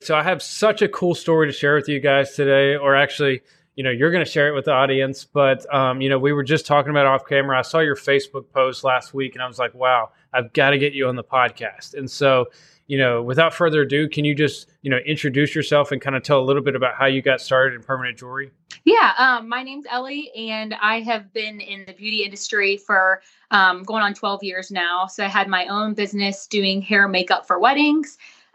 So I have such a cool story to share with you guys today, or actually, you're going to share it with the audience. But, we were just talking about off camera. I saw your Facebook post last week and I was like, wow, I've got to get you on the podcast. And so, without further ado, can you just, introduce yourself and kind of tell a little bit about how you got started in permanent jewelry? Yeah, my name's Ellie, and I have been in the beauty industry for going on 12 years now. So I had my own business doing hair and makeup for weddings.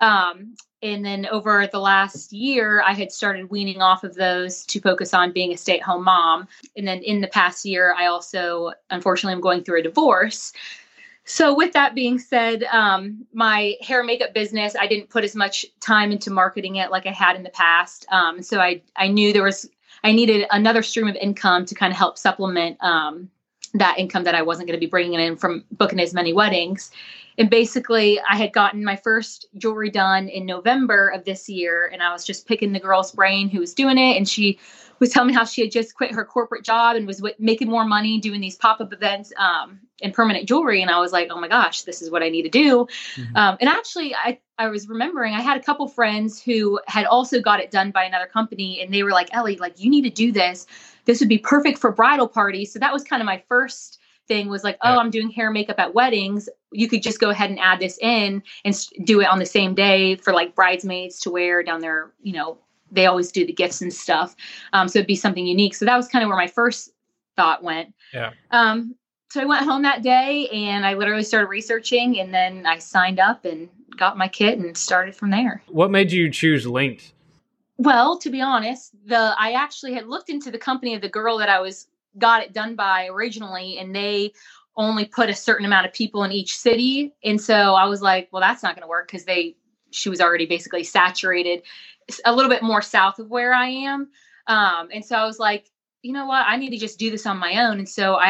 And then over the last year, I had started weaning off of those to focus on being a stay-at-home mom. And then in the past year, I also, unfortunately, am going through a divorce. So with that being said, my hair and makeup business, I didn't put as much time into marketing it like I had in the past. So I knew I needed another stream of income to kind of help supplement that income that I wasn't going to be bringing in from booking as many weddings. And basically, I had gotten my first jewelry done in November of this year, and I was just picking the girl's brain who was doing it. And she was telling me how she had just quit her corporate job and was making more money doing these pop-up events in permanent jewelry. And I was like, oh my gosh, this is what I need to do. Mm-hmm. And actually, I was remembering I had a couple friends who had also got it done by another company. And they were like, Ellie, like, you need to do this. This would be perfect for bridal parties. So that was kind of my first thing was like, oh, I'm doing hair and makeup at weddings. You could just go ahead and add this in and do it on the same day for like bridesmaids to wear down there. They always do the gifts and stuff. So it'd be something unique. So that was kind of where my first thought went. Yeah. So I went home that day and I literally started researching, and then I signed up and got my kit and started from there. What made you choose Linked? Well, to be honest, I actually had looked into the company of the girl that I got it done by originally, and they only put a certain amount of people in each city. And so I was like, well, that's not going to work because she was already basically saturated a little bit more south of where I am. And so I was like, you know what, I need to just do this on my own. And so I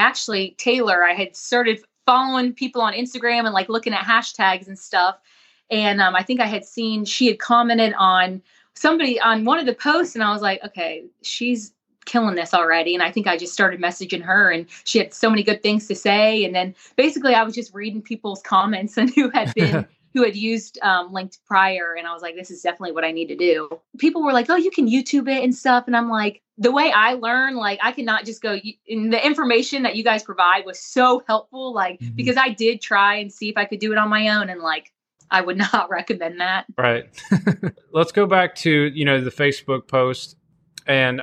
had started following people on Instagram and like looking at hashtags and stuff. And I think I had seen, she had commented on somebody on one of the posts, and I was like, okay, she's killing this already. And I think I just started messaging her, and she had so many good things to say. And then basically I was just reading people's comments and who had used Linked prior. And I was like, this is definitely what I need to do. People were like, oh, you can YouTube it and stuff. And I'm like, the way I learn, like, I cannot just go, and the information that you guys provide was so helpful, like, because I did try and see if I could do it on my own. And like, I would not recommend that. Right. Let's go back to, the Facebook post and,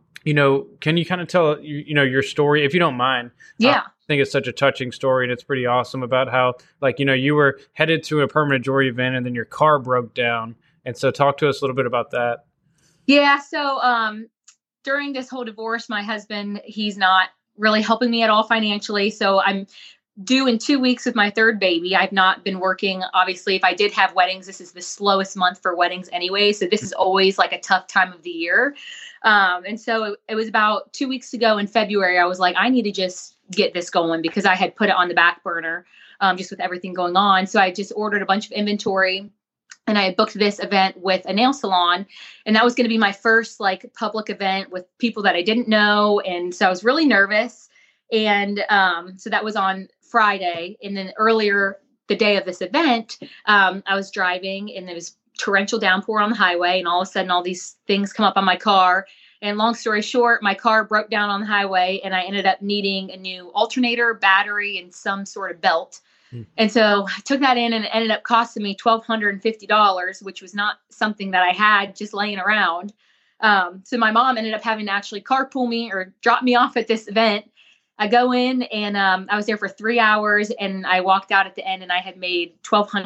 can you kind of tell, your story, if you don't mind? Yeah. I think it's such a touching story, and it's pretty awesome about how, like, you were headed to a permanent jewelry event and then your car broke down. And so talk to us a little bit about that. Yeah. So during this whole divorce, my husband, he's not really helping me at all financially. So I'm due in 2 weeks with my third baby. I've not been working. Obviously, if I did have weddings, this is the slowest month for weddings anyway. So this is always like a tough time of the year. And so it was about 2 weeks ago in February, I was like, I need to just get this going because I had put it on the back burner just with everything going on. So I just ordered a bunch of inventory, and I had booked this event with a nail salon. And that was going to be my first like public event with people that I didn't know. And so I was really nervous. And so that was on Friday. And then earlier the day of this event, I was driving, and there was torrential downpour on the highway. And all of a sudden, all these things come up on my car. And long story short, my car broke down on the highway, and I ended up needing a new alternator, battery, and some sort of belt. And so I took that in, and it ended up costing me $1,250, which was not something that I had just laying around. So my mom ended up having to actually carpool me or drop me off at this event. I go in, and I was there for 3 hours, and I walked out at the end, and I had made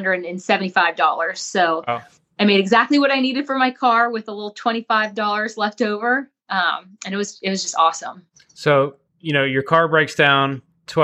$1,275. So wow. I made exactly what I needed for my car with a little $25 left over. And it was just awesome. So, your car breaks down,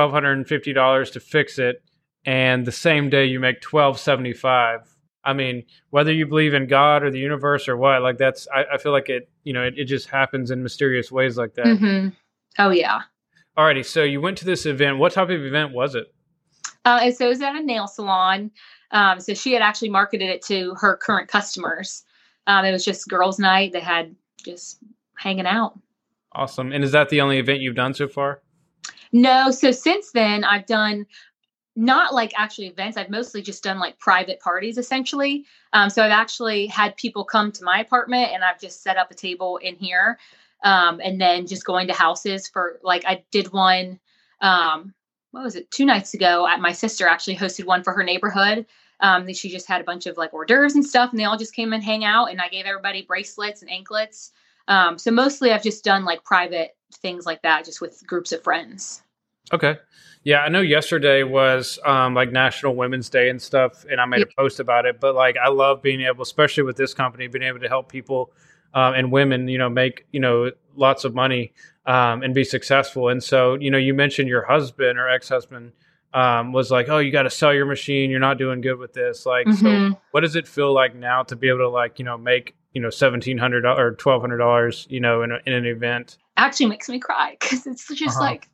$1,250 to fix it. And the same day you make $1,275. I mean, whether you believe in God or the universe or what, like I feel like it, it just happens in mysterious ways like that. Mm-hmm. Oh yeah. Alrighty. So you went to this event. What type of event was it? So it was at a nail salon. So she had actually marketed it to her current customers. It was just girls' night. They had just hanging out. Awesome. And is that the only event you've done so far? No. So since then I've done not like actually events. I've mostly just done like private parties essentially. So I've actually had people come to my apartment and I've just set up a table in here. And then just going to houses for like, I did one, what was it? 2 nights ago at my sister actually hosted one for her neighborhood. She just had a bunch of like hors d'oeuvres and stuff and they all just came and hang out and I gave everybody bracelets and anklets. So mostly I've just done like private things like that, just with groups of friends. Okay. Yeah, I know yesterday was like National Women's Day and stuff, and I made a post about it. But like, I love being able, especially with this company, being able to help people and women, make lots of money and be successful. And so, you mentioned your husband or ex-husband was like, "Oh, you got to sell your machine. You're not doing good with this." Like, so what does it feel like now to be able to like make $1,700 or $1,200 in an event? Actually makes me cry because it's just like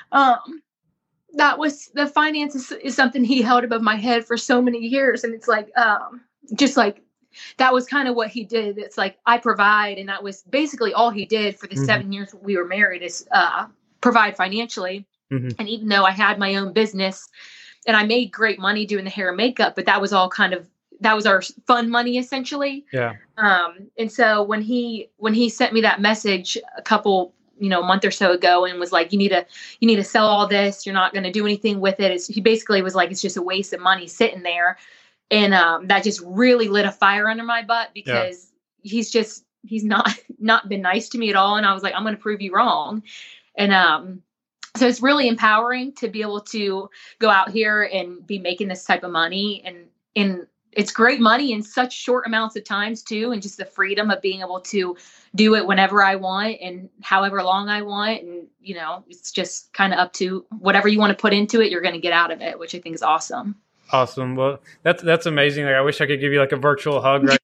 that was the finances is something he held above my head for so many years. And it's like, just like, that was kind of what he did. It's like, I provide. And that was basically all he did for the 7 years we were married is, provide financially. And even though I had my own business and I made great money doing the hair and makeup, but that was all that was our fun money essentially. Yeah. And so when he sent me that message a couple, month or so ago and was like, you need to sell all this. You're not going to do anything with it. He basically was like, it's just a waste of money sitting there. And that just really lit a fire under my butt because he's not been nice to me at all. And I was like, I'm going to prove you wrong. And so it's really empowering to be able to go out here and be making this type of money. And it's great money in such short amounts of times too. And just the freedom of being able to do it whenever I want and however long I want. And, it's just kind of up to whatever you want to put into it, you're going to get out of it, which I think is awesome. Awesome. Well, that's amazing. Like, I wish I could give you like a virtual hug right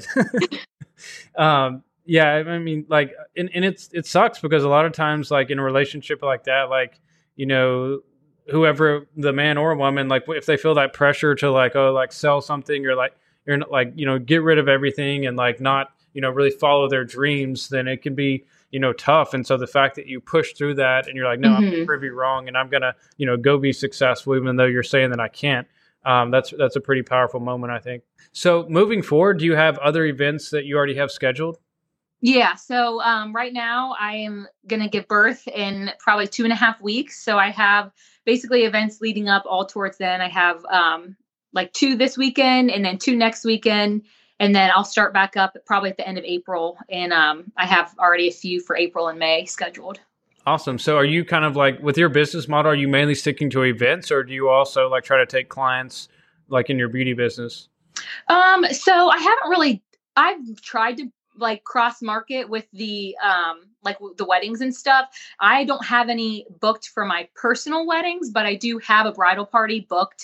now. Yeah, I mean, like, and it sucks because a lot of times, like in a relationship like that, like, whoever the man or woman, like if they feel that pressure to like, oh, like sell something or like, you're not like, get rid of everything and like not, really follow their dreams, then it can be, tough. And so the fact that you push through that and you're like, no, I'm going to prove you wrong and I'm going to, go be successful, even though you're saying that I can't. That's a pretty powerful moment, I think. So moving forward, do you have other events that you already have scheduled? Yeah. So right now I am going to give birth in probably 2.5 weeks. So I have basically events leading up all towards then. I have like 2 this weekend and then 2 next weekend. And then I'll start back up probably at the end of April. And I have already a few for April and May scheduled. Awesome. So are you kind of like with your business model, are you mainly sticking to events or do you also like try to take clients like in your beauty business? So I've tried to like cross market with the like the weddings and stuff. I don't have any booked for my personal weddings, but I do have a bridal party booked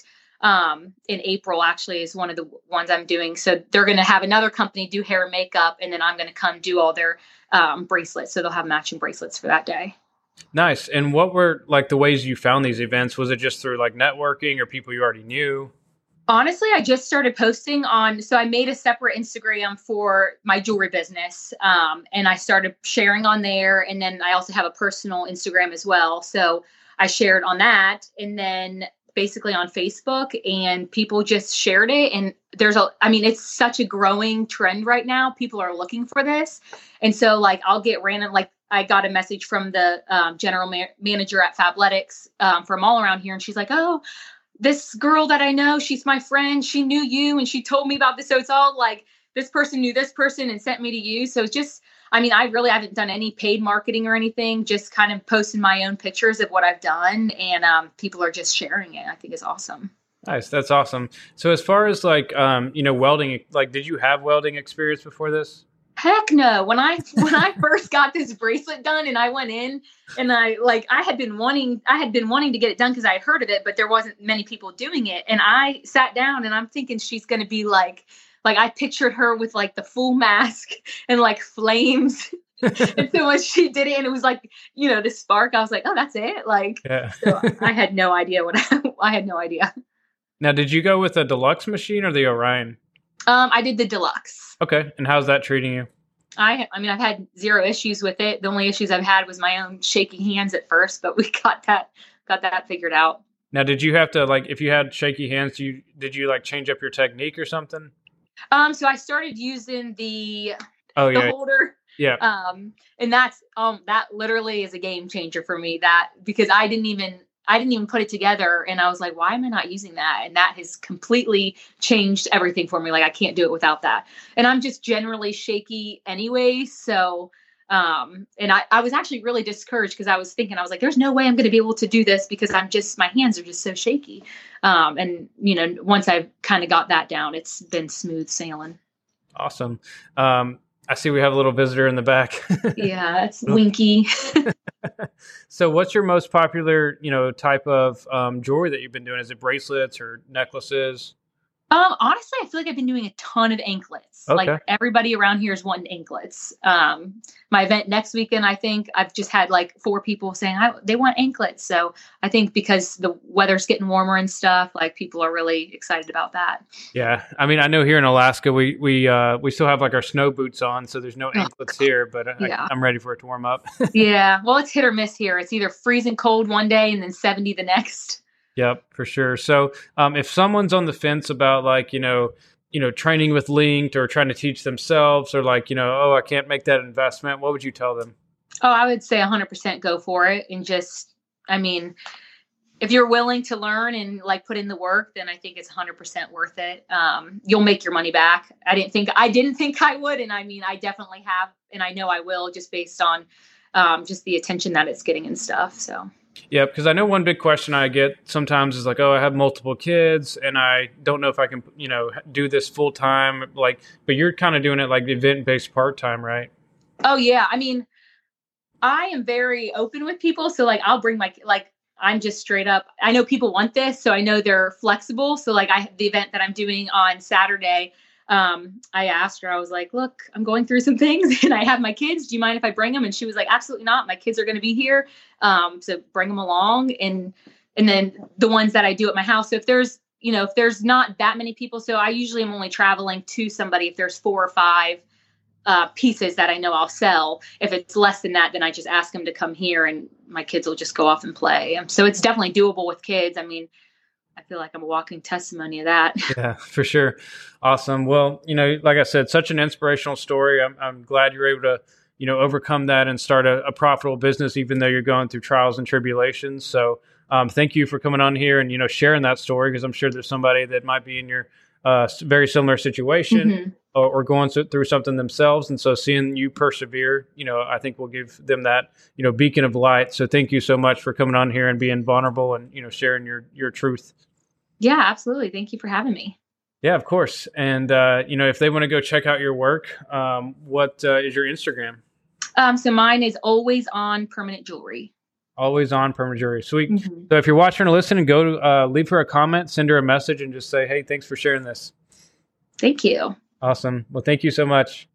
in April actually is one of the ones I'm doing. So they're going to have another company do hair and makeup and then I'm going to come do all their bracelets. So they'll have matching bracelets for that day. Nice. And what were like the ways you found these events? Was it just through like networking or people you already knew? Honestly, I just started posting so I made a separate Instagram for my jewelry business. And I started sharing on there. And then I also have a personal Instagram as well. So I shared on that and then basically on Facebook and people just shared it. And it's such a growing trend right now. People are looking for this. And so like, I'll get random, like I got a message from the general manager at Fabletics from all around here. And she's like, oh, this girl that I know, she's my friend. She knew you and she told me about this. So it's all like this person knew this person and sent me to you. So it's just, I really haven't done any paid marketing or anything, just kind of posting my own pictures of what I've done. And people are just sharing it. I think it's awesome. Nice. That's awesome. So as far as like, welding, like, did you have welding experience before this? Heck no. When I first got this bracelet done and I went in and I had been wanting to get it done because I had heard of it, but there wasn't many people doing it. And I sat down and I'm thinking she's going to be like I pictured her with like the full mask and like flames. And so when she did it and it was like, the spark, I was like, oh, that's it. Like, yeah. So I had no idea I had no idea. Now, did you go with the deluxe machine or the Orion? I did the deluxe. Okay. And how's that treating you? I've had 0 issues with it. The only issues I've had was my own shaky hands at first, but we got that figured out. Now, did you have to like, if you had shaky hands, did you like change up your technique or something? So I started using the Oh the yeah, holder. yeah, And that literally is a game changer for me, that because I didn't even put it together, and I was like, why am I not using that? And that has completely changed everything for me. Like I can't do it without that. And I'm just generally shaky anyway. So and I was actually really discouraged because I was thinking, I was like, there's no way I'm going to be able to do this because my hands are just so shaky. And once I've kind of got that down, it's been smooth sailing. awesome. I see we have a little visitor in the back. Yeah, it's Winky. So what's your most popular, type of jewelry that you've been doing? Is it bracelets or necklaces? Honestly, I feel like I've been doing a ton of anklets. Okay. Like everybody around here is wanting anklets. My event next weekend, I think I've just had like 4 people saying they want anklets. So I think because the weather's getting warmer and stuff, like people are really excited about that. Yeah. I mean, I know here in Alaska, we still have like our snow boots on, so there's no anklets here, but Yeah. I'm ready for it to warm up. Yeah. Well, it's hit or miss here. It's either freezing cold one day and then 70 the next. Yep, for sure. So, if someone's on the fence about like, training with Linked or trying to teach themselves or like, oh, I can't make that investment, what would you tell them? Oh, I would say 100% go for it. And just, I mean, if you're willing to learn and like put in the work, then I think it's 100% worth it. You'll make your money back. I didn't think I would. And I mean, I definitely have, and I know I will, just based on just the attention that it's getting and stuff. So. Yeah, because I know one big question I get sometimes is like, oh, I have multiple kids and I don't know if I can, do this full time. Like, but you're kind of doing it like event based part time, right? Oh yeah. I mean, I am very open with people. So like, I'll bring I'm just straight up. I know people want this, so I know they're flexible. So like the event that I'm doing on Saturday, I asked her, I was like, look, I'm going through some things and I have my kids. Do you mind if I bring them? And she was like, absolutely not. My kids are going to be here. So bring them along. And then the ones that I do at my house. So if there's not that many people, so I usually am only traveling to somebody if there's 4 or 5 pieces that I know I'll sell. If it's less than that, then I just ask them to come here and my kids will just go off and play. So it's definitely doable with kids. I mean, I feel like I'm a walking testimony of that. Yeah, for sure. Awesome. Well, like I said, such an inspirational story. I'm glad you're able to, overcome that and start a profitable business, even though you're going through trials and tribulations. So thank you for coming on here and, sharing that story, because I'm sure there's somebody that might be in your very similar situation or going through something themselves. And so seeing you persevere, I think will give them that, beacon of light. So thank you so much for coming on here and being vulnerable and, sharing your truth. Yeah, absolutely. Thank you for having me. Yeah, of course. And, if they want to go check out your work, what is your Instagram? So mine is Always On Permanent Jewelry. Always On Permanent Jewelry. Sweet. So if you're watching or listening, go to leave her a comment, send her a message, and just say, hey, thanks for sharing this. Thank you. Awesome. Well, thank you so much.